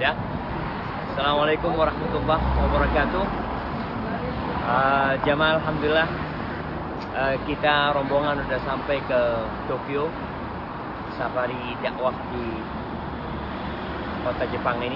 Ya. Assalamualaikum warahmatullahi wabarakatuh. Jamaah, alhamdulillah kita rombongan udah sampai ke Tokyo. Safari dakwah di kota Jepang ini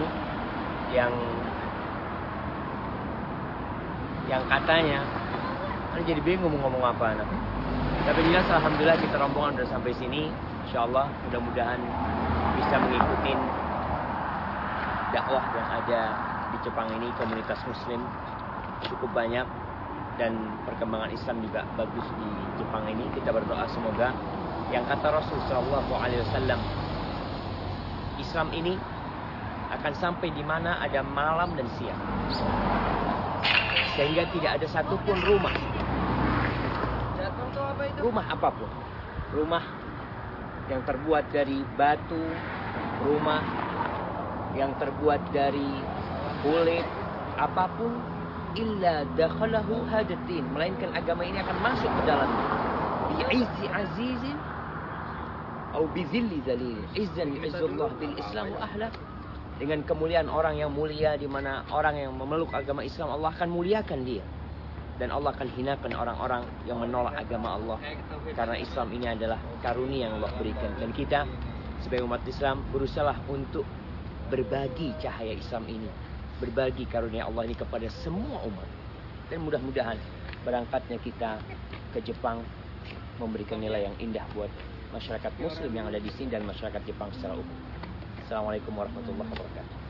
yang katanya jadi bingung mau ngomong apa. Tapi jelas alhamdulillah kita rombongan udah sampai sini. Insyaallah mudah-mudahan bisa mengikuti dakwah yang ada di Jepang ini. Komunitas muslim cukup banyak dan perkembangan Islam juga bagus di Jepang ini. Kita berdoa semoga yang kata Rasul sallallahu alaihi wasallam, Islam ini akan sampai di mana ada malam dan siang, sehingga tidak ada satupun rumah apapun, rumah yang terbuat dari batu, rumah yang terbuat dari kulit, apapun, illa dakhalahu hadatin, melainkan agama ini akan masuk ke dalamnya. Bi'izzi azizin atau bizilli zalil. Izzan yu'izzullah bil Islam wa ahla. Dengan kemuliaan orang yang mulia, di mana orang yang memeluk agama Islam, Allah akan muliakan dia. Dan Allah akan hinakan orang-orang yang menolak agama Allah. Karena Islam ini adalah karunia yang Allah berikan. Dan kita sebagai umat Islam berusaha untuk berbagi cahaya Islam ini, berbagi karunia Allah ini kepada semua umat. Dan mudah-mudahan berangkatnya kita ke Jepang memberikan nilai yang indah buat masyarakat muslim yang ada di sini dan masyarakat Jepang secara umum. Assalamualaikum warahmatullahi wabarakatuh.